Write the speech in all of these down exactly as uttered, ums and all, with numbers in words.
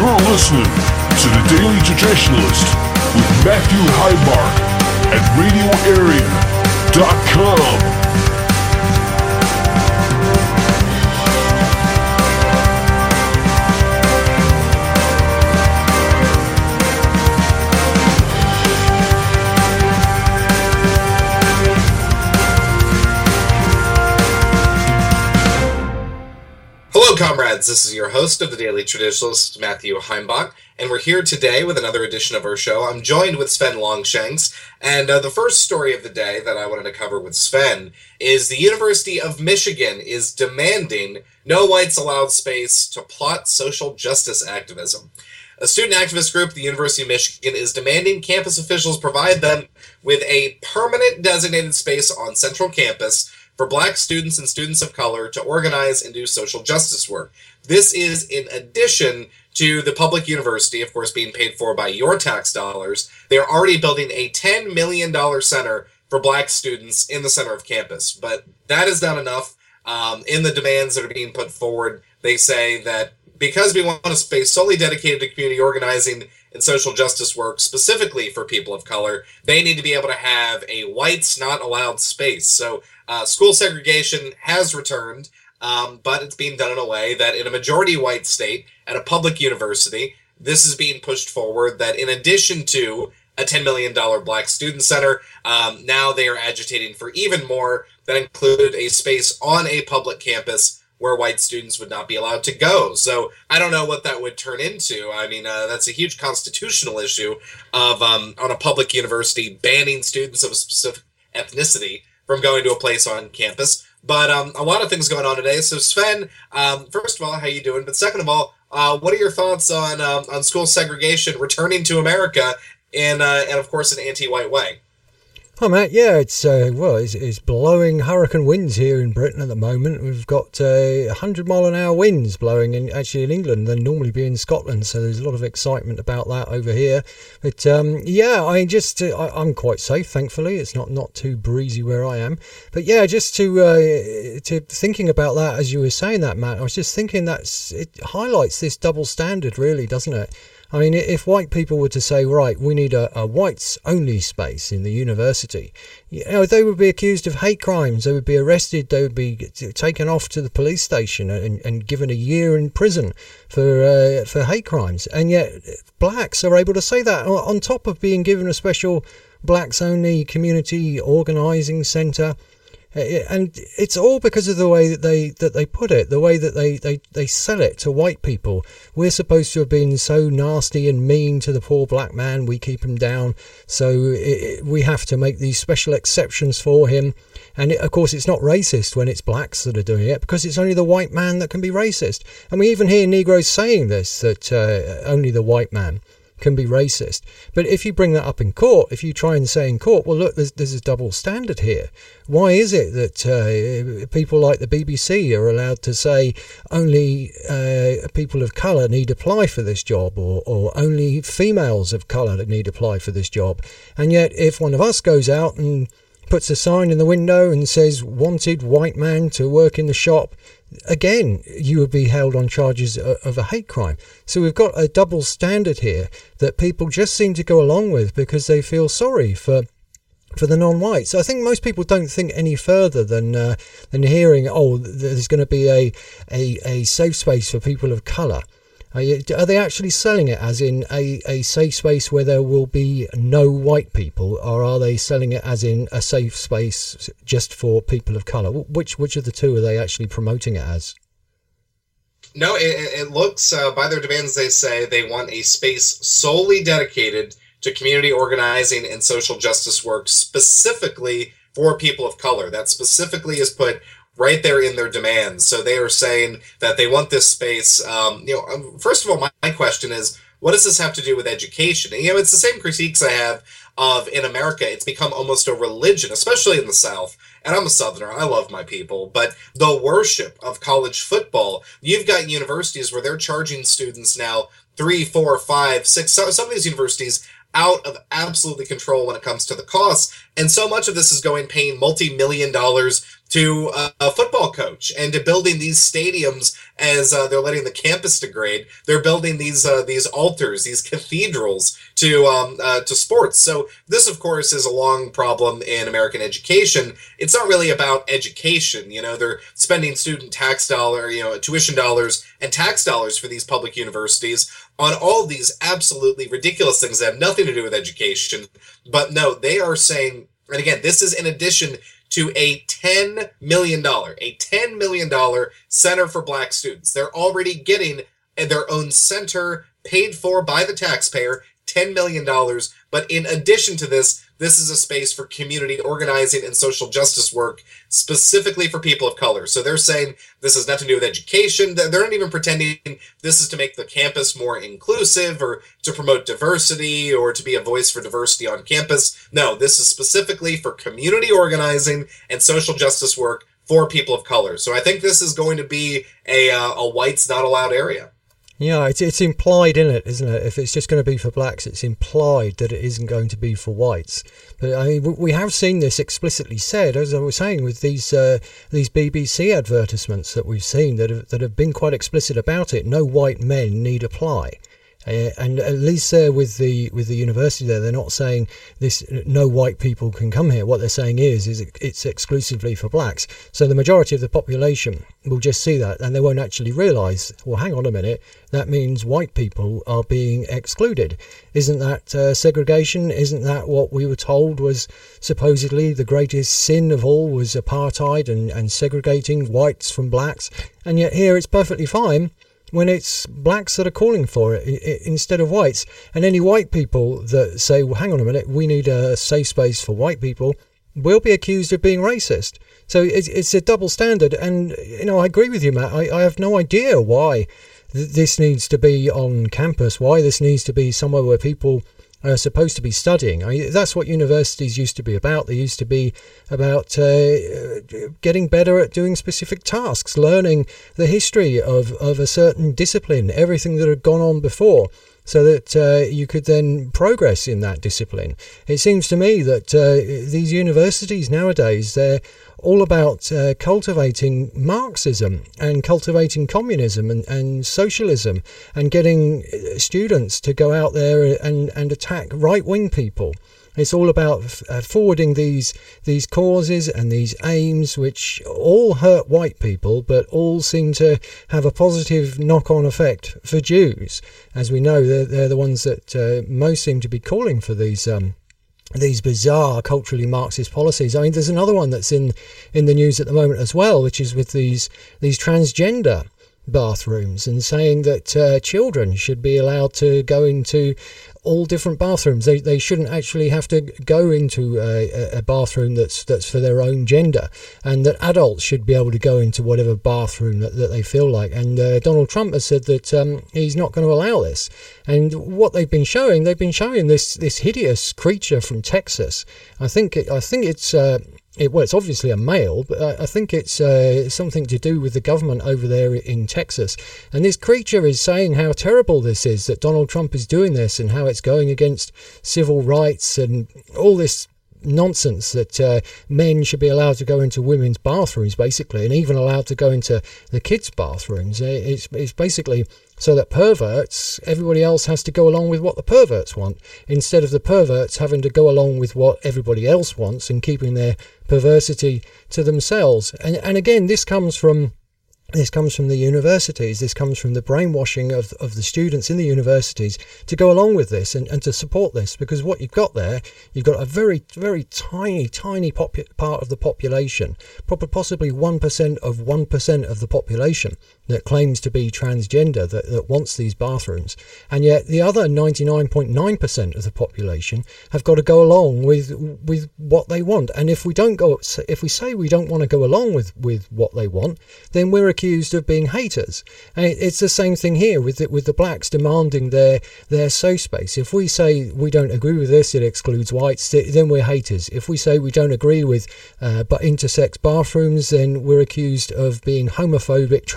You're listening to The Daily Traditionalist with Matthew Heimbach at radio area dot com. Hello, comrades. This is your host of The Daily Traditionalist, Matthew Heimbach, and we're here today with another edition of our show. I'm joined with Sven Longshanks, and uh, the first story of the day that I wanted to cover with Sven is the University of Michigan is demanding no whites allowed space to plot social justice activism. A student activist group at the University of Michigan is demanding campus officials provide them with a permanent designated space on central campus for Black students and students of color to organize and do social justice work. This is in addition to the public university, of course, being paid for by your tax dollars. They're already building a ten million dollars center for Black students in the center of campus. But that is not enough. Um, in the demands that are being put forward, they say that because we want a space solely dedicated to community organizing and social justice work, specifically for people of color, they need to be able to have a whites not allowed space. So uh, school segregation has returned, um, but it's being done in a way that in a majority white state at a public university, this is being pushed forward that in addition to a ten million dollars Black Student Center, um, now they are agitating for even more that included a space on a public campus where white students would not be allowed to go. So I don't know what that would turn into. I mean, uh, that's a huge constitutional issue of um, on a public university banning students of a specific ethnicity from going to a place on campus. But um, a lot of things going on today. So Sven, um, first of all, how you doing? But second of all, uh, what are your thoughts on um, on school segregation returning to America in uh, and of course an anti-white way? Hi Matt, yeah, it's uh, well, it's, it's blowing hurricane winds here in Britain at the moment. We've got uh, one hundred mile an hour winds blowing in actually in England than normally be in Scotland, so there's a lot of excitement about that over here. But um, yeah, I just uh, I, I'm quite safe, thankfully. It's not, not too breezy where I am. But yeah, just to uh, to thinking about that as you were saying that, Matt, I was just thinking that it highlights this double standard, really, doesn't it? I mean, if white people were to say, right, we need a, a whites-only space in the university, you know, they would be accused of hate crimes. They would be arrested. They would be taken off to the police station and, and given a year in prison for uh, for hate crimes. And yet, blacks are able to say that on top of being given a special blacks-only community organising centre. And it's all because of the way that they that they put it, the way that they, they, they sell it to white people. We're supposed to have been so nasty and mean to the poor black man, we keep him down, so it, we have to make these special exceptions for him. And it, of course, it's not racist when it's blacks that are doing it, because it's only the white man that can be racist. And we even hear Negroes saying this, that uh, only the white man can be racist. But if you bring that up in court, if you try and say in court, well, look, there's, there's a double standard here. Why is it that uh, people like the B B C are allowed to say only uh, people of colour need apply for this job, or, or only females of colour need apply for this job? And yet if one of us goes out and puts a sign in the window and says wanted white man to work in the shop, again, you would be held on charges of a hate crime. So we've got a double standard here that people just seem to go along with because they feel sorry for for the non-whites. So I think most people don't think any further than uh, than hearing, oh, there's going to be a, a, a safe space for people of colour. Are they actually selling it as in a, a safe space where there will be no white people, or are they selling it as in a safe space just for people of colour? Which which of the two are they actually promoting it as? No, it, it looks, uh, by their demands, they say they want a space solely dedicated to community organizing and social justice work, specifically for people of color. That specifically is put right there in their demands. So they are saying that they want this space. Um, you know, first of all, my, my question is, what does this have to do with education? And, you know, it's the same critiques I have of in America. It's become almost a religion, especially in the South. And I'm a Southerner. I love my people. But the worship of college football, you've got universities where they're charging students now three, four, five, six, some of these universities out of absolutely control when it comes to the costs. And so much of this is going paying multi-million dollars to uh, a football coach and to building these stadiums as uh, they're letting the campus degrade. They're building these uh, these altars, these cathedrals to um, uh, to sports. So this, of course, is a long problem in American education. It's not really about education. You know, they're spending student tax dollar, you know, tuition dollars and tax dollars for these public universities on all these absolutely ridiculous things that have nothing to do with education. But no, they are saying, and again, this is in addition to a ten million dollars, a ten million dollars Center for Black Students. They're already getting their own center paid for by the taxpayer, ten million dollars. But in addition to this, this is a space for community organizing and social justice work, specifically for people of color. So they're saying this has nothing to do with education. They're not even pretending this is to make the campus more inclusive or to promote diversity or to be a voice for diversity on campus. No, this is specifically for community organizing and social justice work for people of color. So I think this is going to be a, uh, a whites not allowed area. Yeah, it's it's implied in it, isn't it? If it's just going to be for blacks, it's implied that it isn't going to be for whites. But I mean, we have seen this explicitly said, as I was saying, with these uh, these B B C advertisements that we've seen that have, that have been quite explicit about it. No white men need apply. Uh, and at least there with the with the university there, they're not saying this. No white people can come here. What they're saying is, is it, it's exclusively for blacks. So the majority of the population will just see that, and they won't actually realise. Well, hang on a minute. That means white people are being excluded. Isn't that uh, segregation? Isn't that what we were told was supposedly the greatest sin of all was apartheid and and segregating whites from blacks? And yet here it's perfectly fine when it's blacks that are calling for it instead of whites. And any white people that say, well, hang on a minute, we need a safe space for white people, will be accused of being racist. So it's a double standard. And, you know, I agree with you, Matt. I, I have no idea why th- this needs to be on campus, why this needs to be somewhere where people are supposed to be studying. I mean, that's what universities used to be about. They used to be about uh, getting better at doing specific tasks, learning the history of, of a certain discipline, everything that had gone on before, so that uh, you could then progress in that discipline. It seems to me that uh, these universities nowadays, they're all about uh, cultivating Marxism and cultivating communism and, and socialism and getting students to go out there and, and attack right-wing people. It's all about f- uh, forwarding these these causes and these aims which all hurt white people but all seem to have a positive knock-on effect for Jews. As we know, they're, they're the ones that uh, most seem to be calling for these um, these bizarre culturally Marxist policies. I mean, there's another one that's in, in the news at the moment as well, which is with these these transgender bathrooms and saying that uh, children should be allowed to go into all different bathrooms. They they shouldn't actually have to go into a, a bathroom that's that's for their own gender, and that adults should be able to go into whatever bathroom that, that they feel like. And uh, Donald Trump has said that um, he's not going to allow this. And what they've been showing, they've been showing this this hideous creature from Texas. I think it, I think it's. Uh, It, well, it's obviously a male, but I, I think it's uh, something to do with the government over there in Texas. And this creature is saying how terrible this is, that Donald Trump is doing this and how it's going against civil rights and all this nonsense, that uh, men should be allowed to go into women's bathrooms, basically, and even allowed to go into the kids' bathrooms. It's, it's basically so that perverts, everybody else has to go along with what the perverts want, instead of the perverts having to go along with what everybody else wants and keeping their perversity to themselves. And, and again, this comes from This comes from the universities. This comes from the brainwashing of, of the students in the universities to go along with this and, and to support this. Because what you've got there, you've got a very, very tiny, tiny popu- part of the population, probably possibly one percent of one percent of the population that claims to be transgender, that, that wants these bathrooms. And yet the other ninety-nine point nine percent of the population have got to go along with with what they want. And if we don't go, if we say we don't want to go along with, with what they want, then we're accused of being haters. And it's the same thing here with the, with the blacks demanding their their safe space. If we say we don't agree with this, it excludes whites, then we're haters. If we say we don't agree with uh, but intersex bathrooms, then we're accused of being homophobic, transphobic,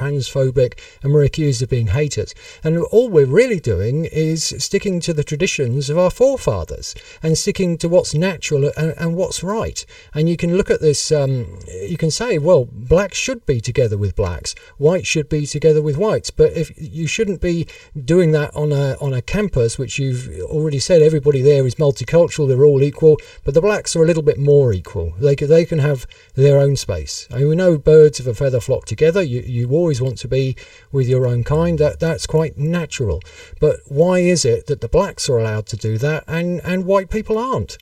homophobic, and we're accused of being haters. And all we're really doing is sticking to the traditions of our forefathers and sticking to what's natural and, and what's right. And you can look at this, um, you can say, well, blacks should be together with blacks, whites should be together with whites, but if you shouldn't be doing that on a on a campus, which you've already said everybody there is multicultural, they're all equal, but the blacks are a little bit more equal. They can, they can have their own space. I mean, we know birds of a feather flock together. You you always want to be with your own kind. That that's quite natural. But why is it that the blacks are allowed to do that and and white people aren't?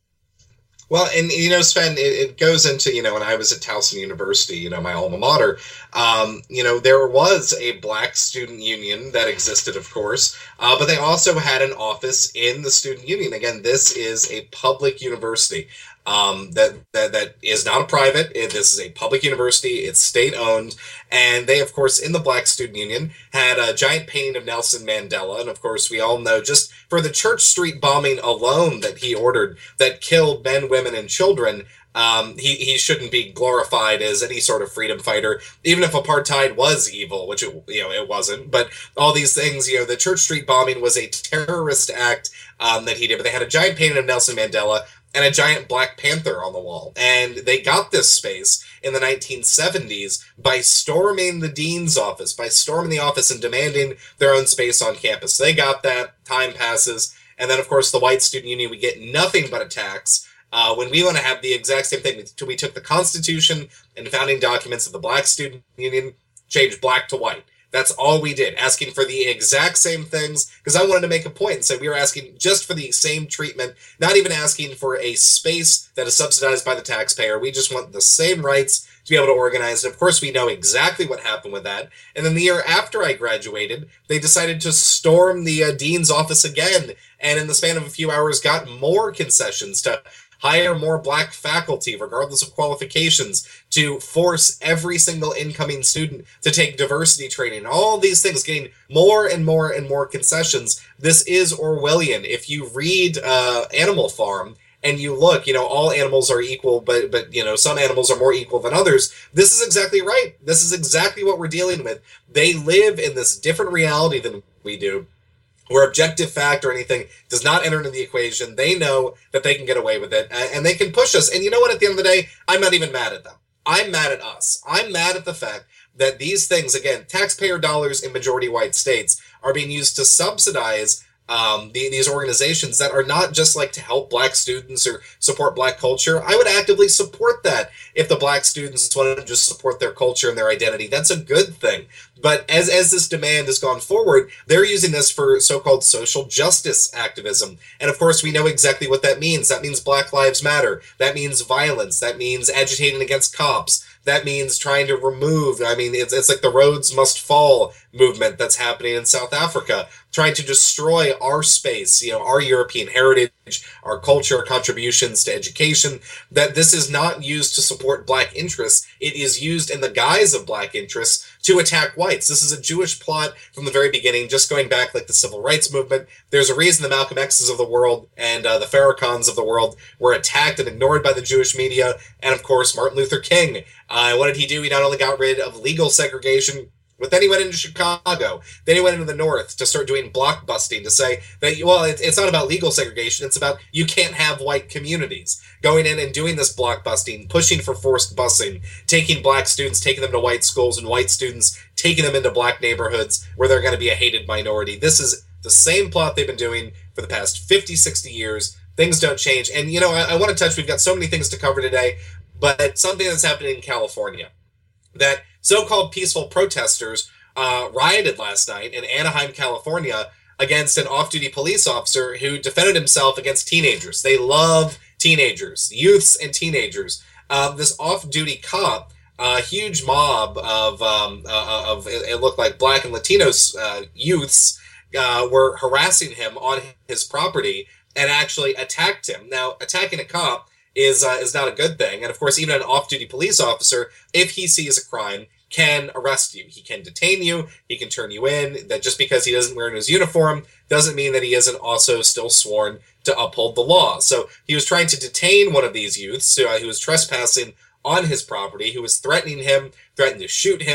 Well, and, you know, Sven, it, it goes into, you know, when I was at Towson University, you know, my alma mater, um, you know, there was a black student union that existed, of course, uh, but they also had an office in the student union. Again, this is a public university. Um, that, that that is not a private. It, this is a public university. It's state owned, and they, of course, in the Black Student Union, had a giant painting of Nelson Mandela. And of course, we all know just for the Church Street bombing alone that he ordered, that killed men, women, and children. Um, he, he shouldn't be glorified as any sort of freedom fighter, even if apartheid was evil, which it, you know it wasn't. But all these things, you know, the Church Street bombing was a terrorist act um, that he did. But they had a giant painting of Nelson Mandela and a giant Black Panther on the wall. And they got this space in the nineteen seventies by storming the dean's office, by storming the office and demanding their own space on campus. They got that, time passes, and then, of course, the white student union, we get nothing but attacks. Uh, when we want to have the exact same thing, we took the Constitution and founding documents of the Black Student Union, changed black to white. That's all we did, asking for the exact same things, because I wanted to make a point and say we were asking just for the same treatment, not even asking for a space that is subsidized by the taxpayer. We just want the same rights to be able to organize. And of course, we know exactly what happened with that. And then the year after I graduated, they decided to storm the uh, dean's office again, and in the span of a few hours got more concessions to hire more black faculty, regardless of qualifications, to force every single incoming student to take diversity training, all these things, getting more and more and more concessions. This is Orwellian. If you read uh, Animal Farm and you look, you know, all animals are equal, but, but you know, some animals are more equal than others. This is exactly right. This is exactly what we're dealing with. They live in this different reality than we do, where objective fact or anything does not enter into the equation. They know that they can get away with it, and they can push us. And you know what? At the end of the day, I'm not even mad at them. I'm mad at us. I'm mad at the fact that these things, again, taxpayer dollars in majority white states, are being used to subsidize um, the, these organizations that are not just like to help black students or support black culture. I would actively support that if the black students want to just support their culture and their identity. That's a good thing. But as, as this demand has gone forward, they're using this for so-called social justice activism. And of course, we know exactly what that means. That means Black Lives Matter. That means violence. That means agitating against cops. That means trying to remove, I mean, it's, it's like the Rhodes Must Fall movement that's happening in South Africa, trying to destroy our space, you know, our European heritage, our culture, our contributions to education, that this is not used to support black interests. It is used in the guise of black interests to attack whites. This is a Jewish plot from the very beginning, just going back like the civil rights movement. There's a reason the Malcolm X's of the world and uh, the Farrakhan's of the world were attacked and ignored by the Jewish media. And of course, Martin Luther King. Uh, what did he do? He not only got rid of legal segregation, but then he went into Chicago. Then he went into the North to start doing block busting, to say that, well, it's not about legal segregation. It's about you can't have white communities. Going in and doing this block busting, pushing for forced busing, taking black students, taking them to white schools, and white students taking them into black neighborhoods where they're going to be a hated minority. This is the same plot they've been doing for the past fifty, sixty years. Things don't change. And, you know, I, I want to touch, we've got so many things to cover today, but something that's happening in California, that so-called peaceful protesters uh, rioted last night in Anaheim, California, against an off-duty police officer who defended himself against teenagers. They love teenagers, youths and teenagers. Um, this off-duty cop, a uh, huge mob of, um, uh, of it looked like black and Latino uh, youths uh, were harassing him on his property and actually attacked him. Now, attacking a cop is uh, is not a good thing. And of course, even an off-duty police officer, if he sees a crime, can arrest you. He can detain you. He can turn you in. That just because he doesn't wear his uniform doesn't mean that he isn't also still sworn to uphold the law. So he was trying to detain one of these youths uh, who was trespassing on his property, who was threatening him, threatened to shoot him,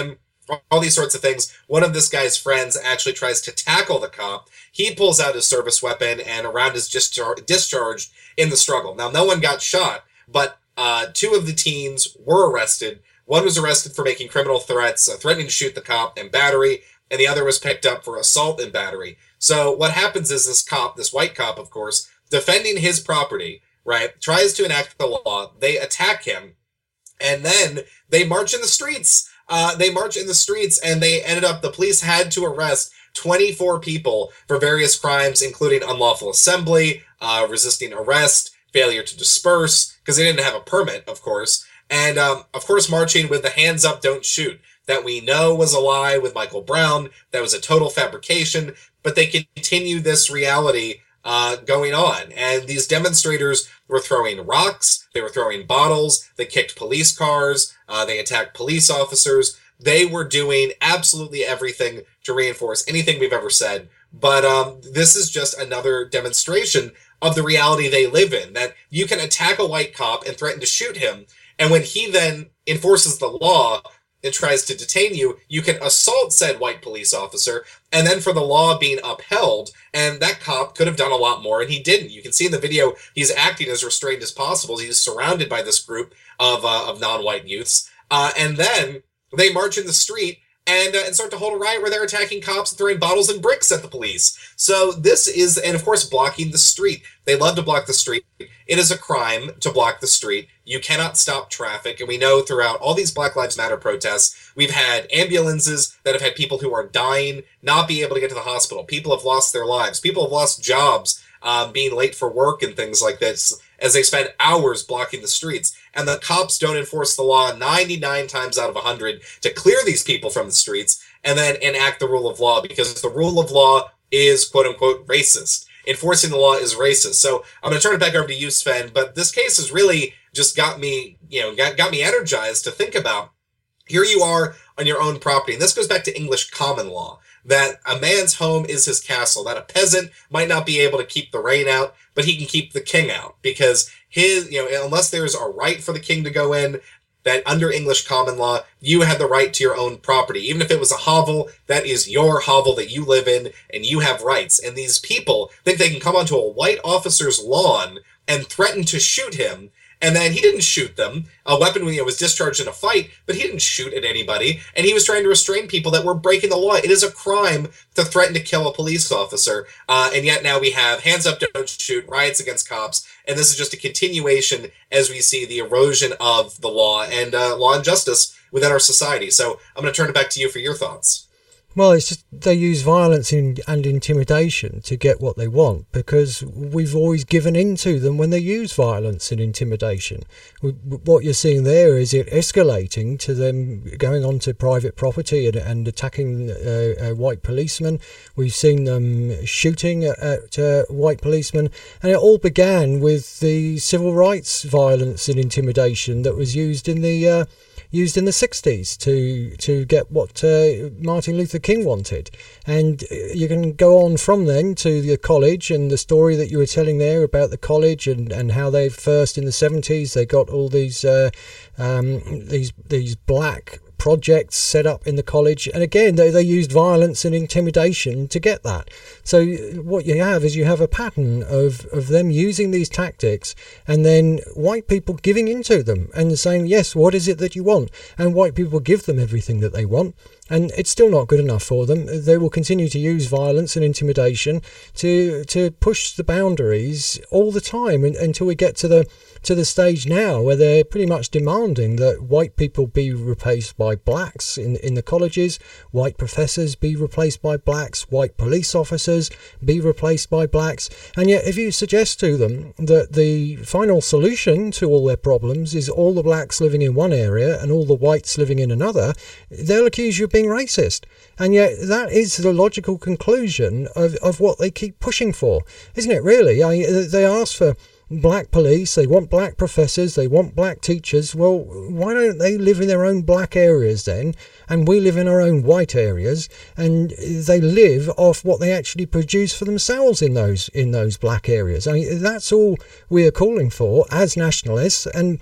all these sorts of things. One of this guy's friends actually tries to tackle the cop. He pulls out his service weapon, and a round is just discharged in the struggle. Now, no one got shot, but uh, two of the teens were arrested. One was arrested for making criminal threats, uh, threatening to shoot the cop, and battery, and the other was picked up for assault and battery. So what happens is this cop, this white cop, of course, defending his property, right, tries to enact the law. They attack him, and then they march in the streets. Uh, they march in the streets, and they ended up, the police had to arrest twenty-four people for various crimes, including unlawful assembly, uh, resisting arrest, failure to disperse, because they didn't have a permit, of course, and, um, of course, marching with the hands up, don't shoot, that we know was a lie with Michael Brown, that was a total fabrication, but they continue this reality uh, going on, and these demonstrators were throwing rocks, they were throwing bottles, they kicked police cars, uh, they attacked police officers. They were doing absolutely everything to reinforce anything we've ever said. But um, this is just another demonstration of the reality they live in, that you can attack a white cop and threaten to shoot him, and when he then enforces the law and tries to detain you, you can assault said white police officer, and then for the law being upheld, and that cop could have done a lot more, and he didn't. You can see in the video, he's acting as restrained as possible. He's surrounded by this group of uh, of non-white youths, uh, and then they march in the street and uh, and start to hold a riot where they're attacking cops and throwing bottles and bricks at the police. So this is, and of course, blocking the street. They love to block the street. It is a crime to block the street. You cannot stop traffic. And we know throughout all these Black Lives Matter protests, we've had ambulances that have had people who are dying not be able to get to the hospital. People have lost their lives. People have lost jobs, um, being late for work and things like this, as they spend hours blocking the streets. And the cops don't enforce the law ninety-nine times out of one hundred to clear these people from the streets and then enact the rule of law, because the rule of law is, quote unquote, racist. Enforcing the law is racist. So I'm going to turn it back over to you, Sven, but this case has really just got me, you know, got, got me energized to think about, here you are on your own property. And this goes back to English common law, that a man's home is his castle, that a peasant might not be able to keep the rain out, but he can keep the king out, because his, you know, unless there's a right for the king to go in, that under English common law, you had the right to your own property. Even if it was a hovel, that is your hovel that you live in, and you have rights. And these people think they can come onto a white officer's lawn and threaten to shoot him, and then he didn't shoot them. A weapon, you know, was discharged in a fight, but he didn't shoot at anybody, and he was trying to restrain people that were breaking the law. It is a crime to threaten to kill a police officer, uh, and yet now we have hands up, don't shoot, riots against cops, and this is just a continuation as we see the erosion of the law and uh, law and justice within our society. So I'm going to turn it back to you for your thoughts. Well, it's just they use violence and intimidation to get what they want, because we've always given in to them when they use violence and intimidation. What you're seeing there is it escalating to them going onto private property and, and attacking uh, uh, white policemen. We've seen them shooting at, at uh, white policemen, and it all began with the civil rights violence and intimidation that was used in the uh, used in the sixties to to get what uh, Martin Luther King wanted. And you can go on from then to the college and the story that you were telling there about the college and, and how they first in the seventies they got all these uh, um, these these black projects set up in the college, and again they, they used violence and intimidation to get that. So what you have is you have a pattern of, of them using these tactics, and then white people giving into them and saying, yes, what is it that you want? And white people give them everything that they want, and it's still not good enough for them. They will continue to use violence and intimidation to to push the boundaries all the time, and, until we get to the to the stage now where they're pretty much demanding that white people be replaced by blacks in, in the colleges, white professors be replaced by blacks, white police officers be replaced by blacks. And yet if you suggest to them that the final solution to all their problems is all the blacks living in one area and all the whites living in another, they'll accuse you of being racist. And yet that is the logical conclusion of, of what they keep pushing for, isn't it really? I, they ask for black police, they want black professors, they want black teachers. Well, why don't they live in their own black areas then, and we live in our own white areas, and they live off what they actually produce for themselves in those in those black areas? I mean, that's all we are calling for as nationalists. And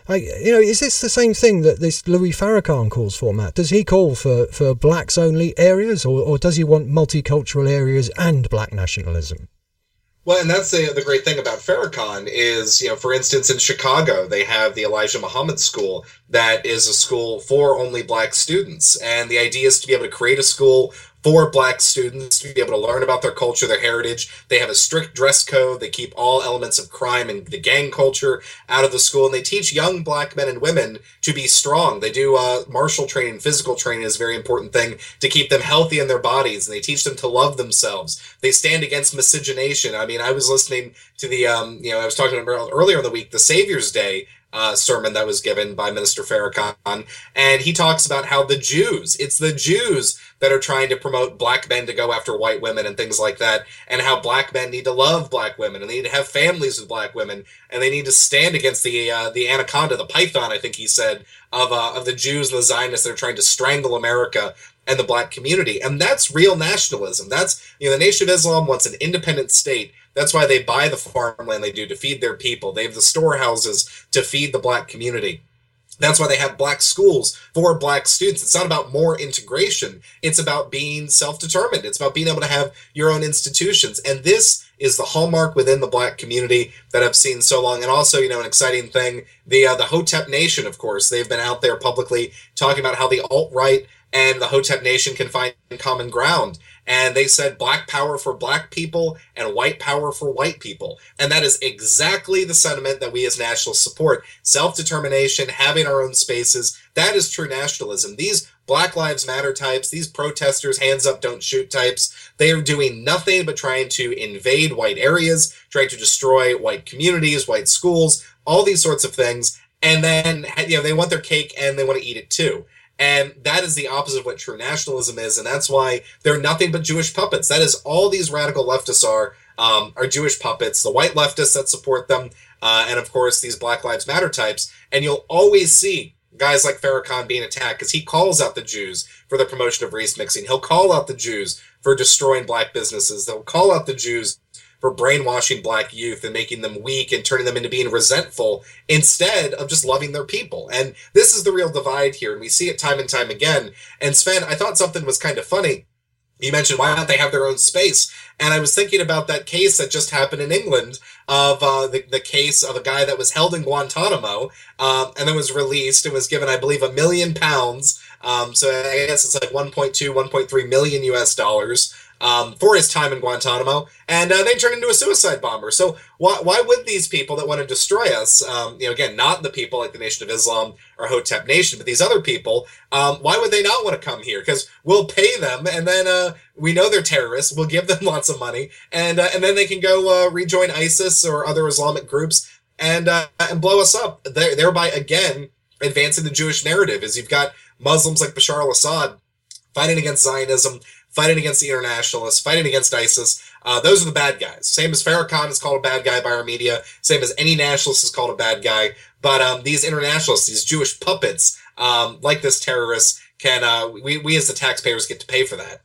I, you know, is this the same thing that this Louis Farrakhan calls for, Matt? Does he call for, for blacks only areas, or, or does he want multicultural areas and black nationalism? Well, and that's the, the great thing about Farrakhan is, you know, for instance, in Chicago, they have the Elijah Muhammad School that is a school for only black students. And the idea is to be able to create a school for black students to be able to learn about their culture, their heritage. They have a strict dress code. They keep all elements of crime and the gang culture out of the school. And they teach young black men and women to be strong. They do uh, martial training, physical training is a very important thing to keep them healthy in their bodies. And they teach them to love themselves. They stand against miscegenation. I mean, I was listening to the, um, you know, I was talking about earlier in the week, the Savior's Day Uh, sermon that was given by Minister Farrakhan, and he talks about how the Jews, it's the Jews that are trying to promote black men to go after white women and things like that, and how black men need to love black women, and they need to have families with black women, and they need to stand against the uh, the anaconda, the python, I think he said, of uh, of the Jews and the Zionists that are trying to strangle America and the black community. And that's real nationalism. That's, you know, the Nation of Islam wants an independent state. That's why they buy the farmland they do to feed their people. They have the storehouses to feed the black community. That's why they have black schools for black students. It's not about more integration. It's about being self-determined. It's about being able to have your own institutions. And this is the hallmark within the black community that I've seen so long. And also, you know, an exciting thing, the uh, the Hotep Nation, of course, they've been out there publicly talking about how the alt-right and the Hotep Nation can find common ground. And they said black power for black people and white power for white people. And that is exactly the sentiment that we as nationalists support. Self-determination, having our own spaces, that is true nationalism. These Black Lives Matter types, these protesters, hands up, don't shoot types, they are doing nothing but trying to invade white areas, trying to destroy white communities, white schools, all these sorts of things. And then, you know, they want their cake and they want to eat it too. And that is the opposite of what true nationalism is, and that's why they're nothing but Jewish puppets. That is all these radical leftists are, um, are Jewish puppets, the white leftists that support them, uh, and of course these Black Lives Matter types. And you'll always see guys like Farrakhan being attacked because he calls out the Jews for the promotion of race mixing. He'll call out the Jews for destroying black businesses. They'll call out the Jews for brainwashing black youth and making them weak and turning them into being resentful instead of just loving their people. And this is the real divide here, and we see it time and time again. And Sven, I thought something was kind of funny. You mentioned, why don't they have their own space? And I was thinking about that case that just happened in England of uh, the, the case of a guy that was held in Guantanamo um, and then was released and was given, I believe, a million pounds. Um, so I guess it's like one point two, one point three million U S dollars. Um, for his time in Guantanamo, and uh, they turned into a suicide bomber. So why why would these people that want to destroy us, um, you know, again, not the people like the Nation of Islam or Hotep Nation, but these other people, um, why would they not want to come here? Because we'll pay them, and then uh, we know they're terrorists. We'll give them lots of money, and uh, and then they can go uh, rejoin ISIS or other Islamic groups and uh, and blow us up. There, thereby, again, advancing the Jewish narrative. As you've got Muslims like Bashar al-Assad fighting against Zionism, fighting against the internationalists, fighting against ISIS. Uh, those are the bad guys. Same as Farrakhan is called a bad guy by our media. Same as any nationalist is called a bad guy. But um, these internationalists, these Jewish puppets, um, like this terrorist, can uh, we, we as the taxpayers get to pay for that.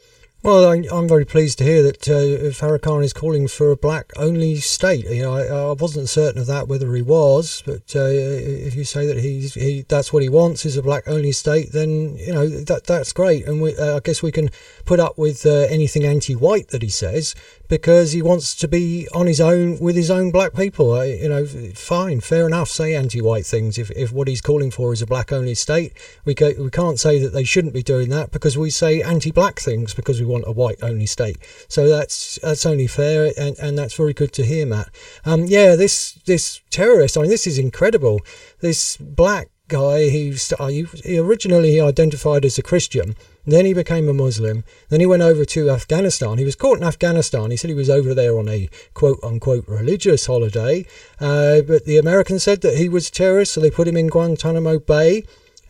Well, I'm very pleased to hear that uh, Farrakhan is calling for a black-only state. You know, I, I wasn't certain of that, whether he was, but uh, if you say that he's he that's what he wants is a black-only state, then you know that that's great, and we, uh, I guess we can put up with uh, anything anti-white that he says because he wants to be on his own with his own black people. Uh, you know, fine, fair enough. Say anti-white things if if what he's calling for is a black-only state. We go, we can't say that they shouldn't be doing that because we say anti-black things because we want a white-only state. So that's that's only fair, and, and that's very good to hear, Matt. Um, yeah, this this terrorist, I mean, this is incredible. This black guy, he, he originally identified as a Christian, then he became a Muslim, then he went over to Afghanistan. He was caught in Afghanistan. He said he was over there on a quote-unquote religious holiday, uh, but the Americans said that he was a terrorist, so they put him in Guantanamo Bay.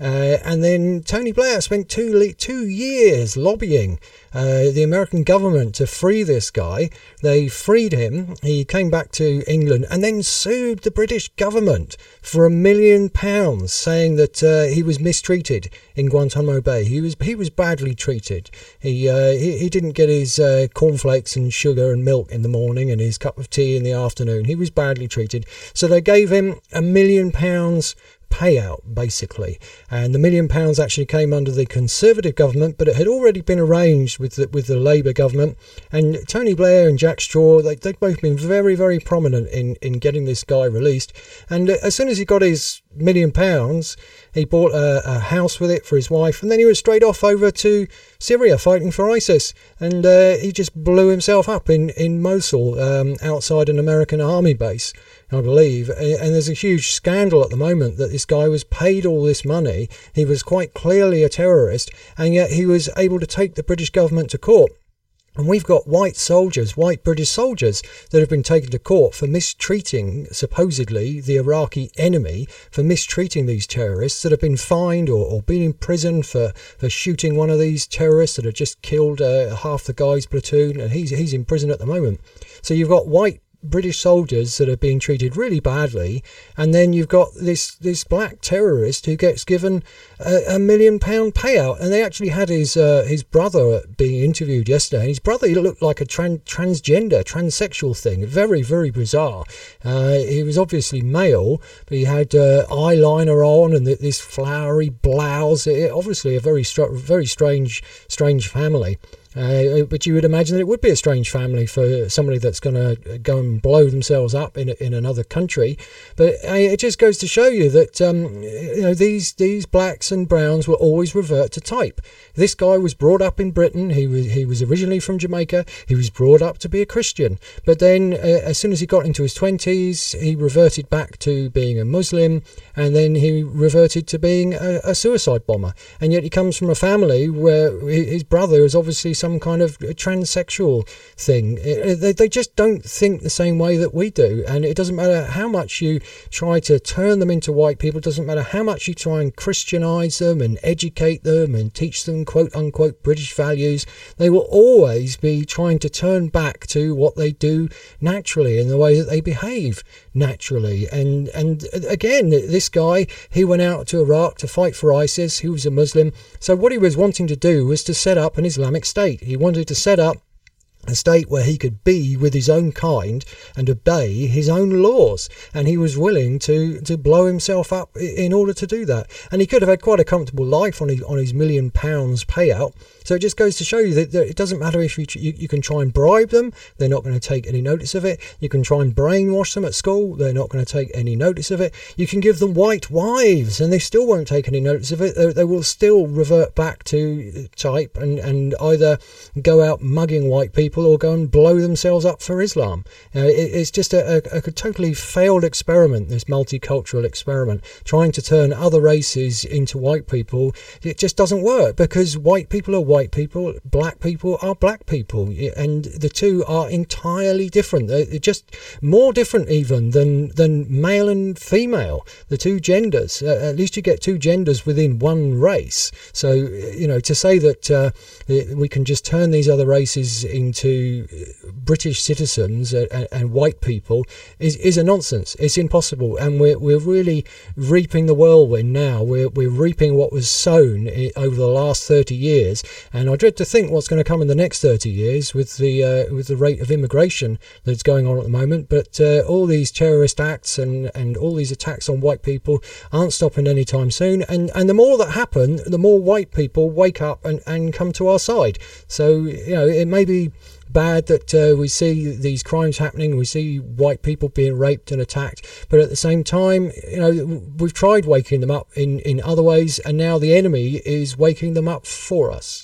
Uh, and then Tony Blair spent two le- two years lobbying uh, the American government to free this guy. They freed him. He came back to England and then sued the British government for a million pounds, saying that uh, he was mistreated in Guantanamo Bay. He was he was badly treated. He uh, he, he didn't get his uh, cornflakes and sugar and milk in the morning and his cup of tea in the afternoon. He was badly treated. So they gave him a million pounds payout, basically, and the million pounds actually came under the Conservative government, but it had already been arranged with the, with the Labour government. And Tony Blair and Jack Straw, they, they've both been very, very prominent in, in getting this guy released. And as soon as he got his million pounds, he bought a, a house with it for his wife, and then he was straight off over to Syria fighting for ISIS, and uh, he just blew himself up in, in Mosul, um, outside an American army base, I believe. And there's a huge scandal at the moment that this guy was paid all this money. He was quite clearly a terrorist, and yet he was able to take the British government to court. And we've got white soldiers, white British soldiers, that have been taken to court for mistreating, supposedly, the Iraqi enemy, for mistreating these terrorists, that have been fined or, or been in prison for, for shooting one of these terrorists that had just killed uh, half the guy's platoon, and he's, he's in prison at the moment. So you've got white British soldiers that are being treated really badly, and then you've got this this black terrorist who gets given a, a million pound payout. And they actually had his uh, his brother being interviewed yesterday. His brother, he looked like a tran- transgender, transsexual thing, very very bizarre. Uh, he was obviously male, but he had uh, eyeliner on and this flowery blouse. It, obviously, a very str- very strange strange family. Uh, but you would imagine that it would be a strange family for somebody that's going to go and blow themselves up in in another country. But uh, it just goes to show you that um, you know these these blacks and browns will always revert to type. This guy was brought up in Britain. He was he was originally from Jamaica. He was brought up to be a Christian. But then, uh, as soon as he got into his twenties, he reverted back to being a Muslim, and then he reverted to being a, a suicide bomber. And yet he comes from a family where his brother is obviously some kind of transsexual thing. They, they just don't think the same way that we do. And it doesn't matter how much you try to turn them into white people. It doesn't matter how much you try and Christianize them and educate them and teach them quote unquote British values. They will always be trying to turn back to what they do naturally and the way that they behave naturally. And and again, this guy, he went out to Iraq to fight for ISIS. He was a Muslim. So what he was wanting to do was to set up an Islamic State. He wanted to set up a state where he could be with his own kind and obey his own laws, and he was willing to to blow himself up in order to do that. And he could have had quite a comfortable life on his on his million pounds payout. So it just goes to show you that, that it doesn't matter if you, you you can try and bribe them, they're not going to take any notice of it. You can try and brainwash them at school, they're not going to take any notice of it. You can give them white wives and they still won't take any notice of it. They, they will still revert back to type and, and either go out mugging white people or go and blow themselves up for Islam. Uh, it, it's just a, a, a totally failed experiment, this multicultural experiment, trying to turn other races into white people. It just doesn't work, because white people are white people, black people are black people, and the two are entirely different. They're just more different even than than male and female, the two genders. Uh, at least you get two genders within one race. So, you know, to say that uh, we can just turn these other races into British citizens and, and white people is, is a nonsense. It's impossible, and we're we're really reaping the whirlwind now. We're we're reaping what was sown over the last thirty years. And I dread to think what's going to come in the next thirty years with the uh, with the rate of immigration that's going on at the moment. But uh, all these terrorist acts and, and all these attacks on white people aren't stopping anytime soon. And and the more that happen, the more white people wake up and, and come to our side. So, you know, it may be bad that uh, we see these crimes happening, we see white people being raped and attacked, but at the same time, you know, we've tried waking them up in, in other ways, and now the enemy is waking them up for us.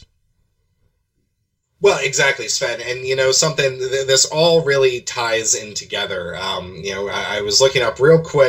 Well, exactly, Sven. And, you know, something, th- this all really ties in together. Um, you know, I, I was looking up real quick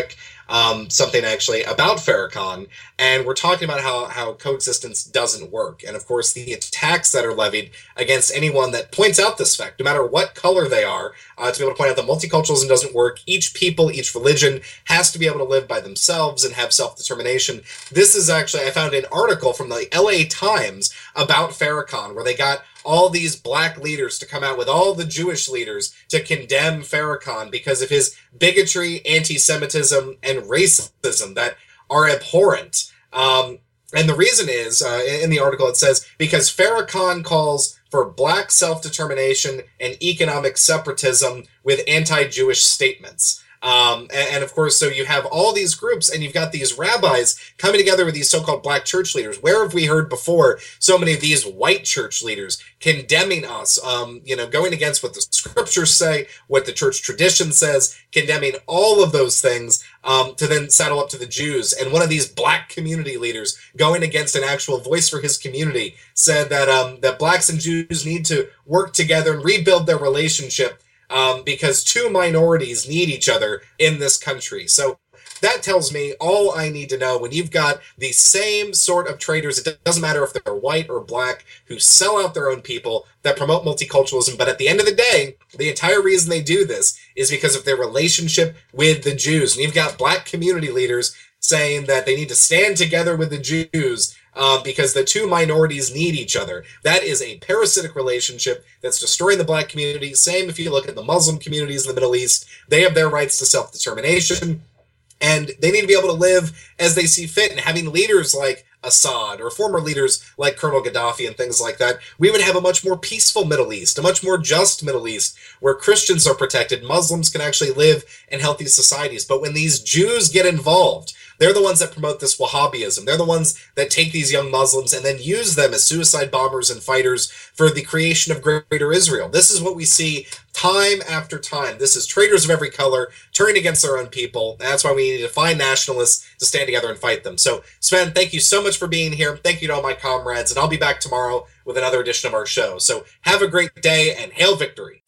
um, something actually about Farrakhan, and we're talking about how, how coexistence doesn't work. And of course, the attacks that are levied against anyone that points out this fact, no matter what color they are, uh, to be able to point out that multiculturalism doesn't work. Each people, each religion has to be able to live by themselves and have self-determination. This is actually, I found an article from the L A Times about Farrakhan, where they got all these black leaders to come out with all the Jewish leaders to condemn Farrakhan because of his bigotry, anti-Semitism, and racism that are abhorrent. Um, and the reason is, uh, in the article it says, because Farrakhan calls for black self-determination and economic separatism with anti-Jewish statements. Um, and, and of course, so you have all these groups and you've got these rabbis coming together with these so-called black church leaders. Where have we heard before so many of these white church leaders condemning us, um, you know, going against what the scriptures say, what the church tradition says, condemning all of those things, um, to then saddle up to the Jews. And one of these black community leaders going against an actual voice for his community said that, um, that blacks and Jews need to work together and rebuild their relationship, Um, because two minorities need each other in this country. So that tells me all I need to know. When you've got the same sort of traitors, it doesn't matter if they're white or black, who sell out their own people, that promote multiculturalism, but at the end of the day, the entire reason they do this is because of their relationship with the Jews. And you've got black community leaders saying that they need to stand together with the Jews Uh, because the two minorities need each other. That is a parasitic relationship that's destroying the black community. Same if you look at the Muslim communities in the Middle East. They have their rights to self-determination, and they need to be able to live as they see fit. And having leaders like Assad or former leaders like Colonel Gaddafi and things like that, we would have a much more peaceful Middle East, a much more just Middle East, where Christians are protected, Muslims can actually live in healthy societies. But when these Jews get involved, they're the ones that promote this Wahhabism. They're the ones that take these young Muslims and then use them as suicide bombers and fighters for the creation of greater Israel. This is what we see time after time. This is traitors of every color turning against their own people. That's why we need to find nationalists to stand together and fight them. So, Sven, thank you so much for being here. Thank you to all my comrades, and I'll be back tomorrow with another edition of our show. So have a great day, and hail victory.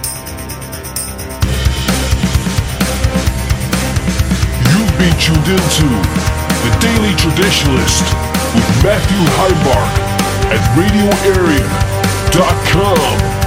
Be tuned into The Daily Traditionalist with Matthew Heimbach at radio area dot com.